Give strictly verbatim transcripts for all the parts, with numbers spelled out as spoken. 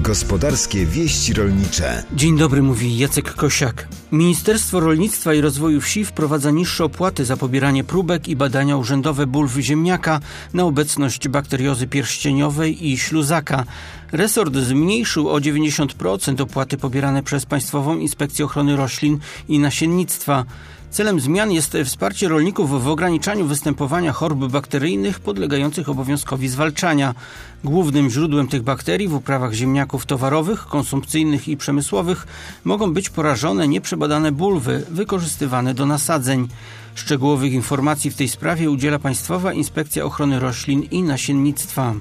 Gospodarskie wieści rolnicze. Dzień dobry, mówi Jacek Kosiak. Ministerstwo Rolnictwa i Rozwoju Wsi wprowadza niższe opłaty za pobieranie próbek i badania urzędowe bulw ziemniaka na obecność bakteriozy pierścieniowej i śluzaka. Resort zmniejszył o dziewięćdziesiąt procent opłaty pobierane przez Państwową Inspekcję Ochrony Roślin i Nasiennictwa. Celem zmian jest wsparcie rolników w ograniczaniu występowania chorób bakteryjnych podlegających obowiązkowi zwalczania. Głównym źródłem tych bakterii w uprawach ziemniaków towarowych, konsumpcyjnych i przemysłowych mogą być porażone, nieprzebadane bulwy wykorzystywane do nasadzeń. Szczegółowych informacji w tej sprawie udziela Państwowa Inspekcja Ochrony Roślin i Nasiennictwa.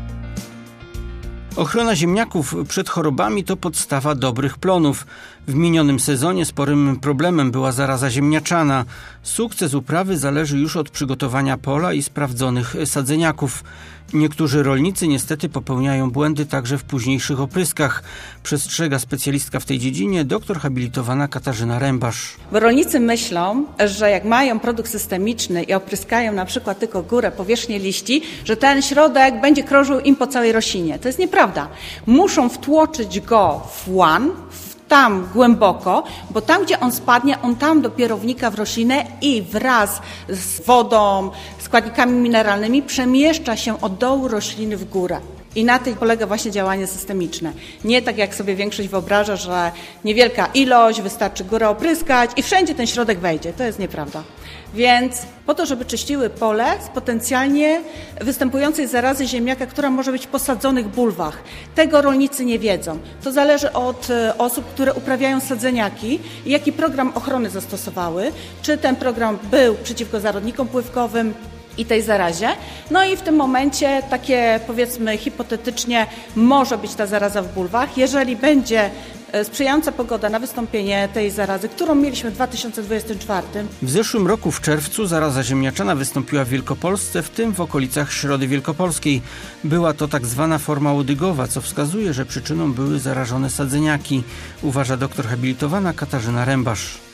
Ochrona ziemniaków przed chorobami to podstawa dobrych plonów. W minionym sezonie sporym problemem była zaraza ziemniaczana. Sukces uprawy zależy już od przygotowania pola i sprawdzonych sadzeniaków. Niektórzy rolnicy niestety popełniają błędy także w późniejszych opryskach. Przestrzega specjalistka w tej dziedzinie, doktor habilitowana Katarzyna Rębasz. Bo rolnicy myślą, że jak mają produkt systemiczny i opryskają na przykład tylko górę, powierzchnię liści, że ten środek będzie krążył im po całej roślinie. To jest nieprawda. Muszą wtłoczyć go w łan, tam głęboko, bo tam, gdzie on spadnie, on tam dopiero wnika w roślinę i wraz z wodą, składnikami mineralnymi przemieszcza się od dołu rośliny w górę. I na tym polega właśnie działanie systemiczne. Nie tak jak sobie większość wyobraża, że niewielka ilość, wystarczy górę opryskać i wszędzie ten środek wejdzie. To jest nieprawda. Więc po to, żeby czyściły pole z potencjalnie występującej zarazy ziemniaka, która może być w posadzonych bulwach. Tego rolnicy nie wiedzą. To zależy od osób, które uprawiają sadzeniaki i jaki program ochrony zastosowały. Czy ten program był przeciwko zarodnikom pływkowym i tej zarazie. No i w tym momencie takie, powiedzmy hipotetycznie, może być ta zaraza w bulwach. Jeżeli będzie sprzyjająca pogoda na wystąpienie tej zarazy, którą mieliśmy w dwa tysiące dwudziestym czwartym. W zeszłym roku w czerwcu zaraza ziemniaczana wystąpiła w Wielkopolsce, w tym w okolicach Środy Wielkopolskiej. Była to tak zwana forma łodygowa, co wskazuje, że przyczyną były zarażone sadzeniaki, uważa doktor habilitowana Katarzyna Rębasz.